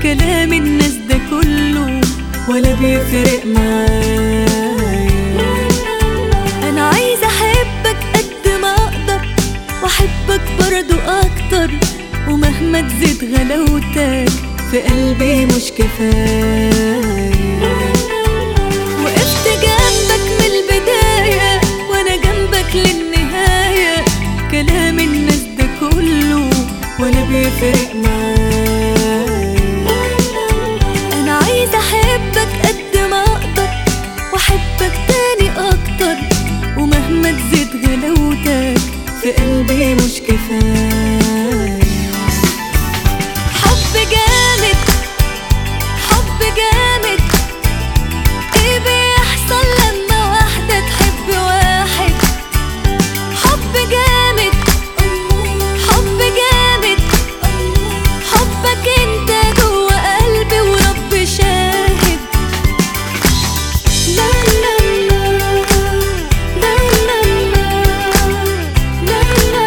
كلام الناس ده كله ولا بيفرق معايا. انا عايزة احبك قد ما اقدر واحبك برضو اكتر، ومهما تزيد غلاوتك في قلبي مش كفاية. وقفت جنبك من البداية وانا جنبك للنهاية، كلام الناس ده كله ولا بيفرق معايا. انا عايزة احبك قد ما اقدر واحبك تاني اكتر، ومهما تزيد غلاوتك في قلبي مش كفاية. حب جامد حب جامد، ايه بيحصل لما واحدة تحب واحد؟ حب جامد حب جامد، حبك انت جوا قلبي ورب شاهد. لا لا لا لا لا لا لا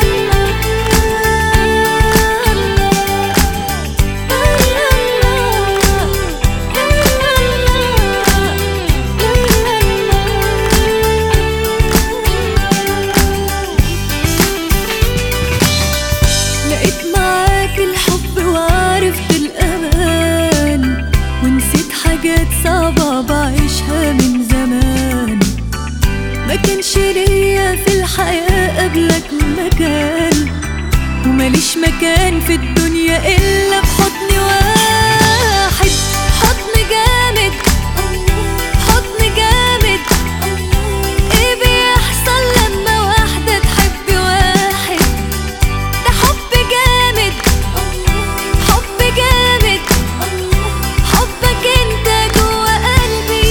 لقيت معاك الحب وعرفت الأمان، ونسيت حاجات صعبة بعيشها من زمان. ما كانش ليا في الحياة قبلك مكان، وماليش مكان في الدنيا إلا في حضن واحد. حضن جامد حضن جامد، ايه بيحصل لما واحدة تحب واحد؟ ده حب جامد حب جامد، حبك انت جوا قلبي.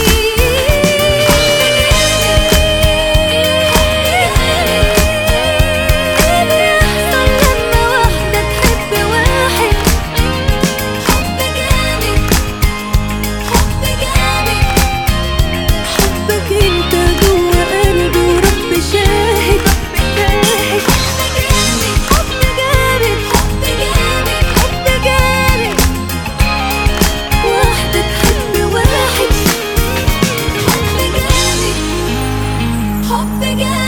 ايه بيحصل لما واحدة تحب واحد؟ حب جامد حب جامد، حبك انت جوا قلبي ورب شاهد. حب جامد حب جامد حب جامد، واحدة تحب واحد. حب جامد حب جامد.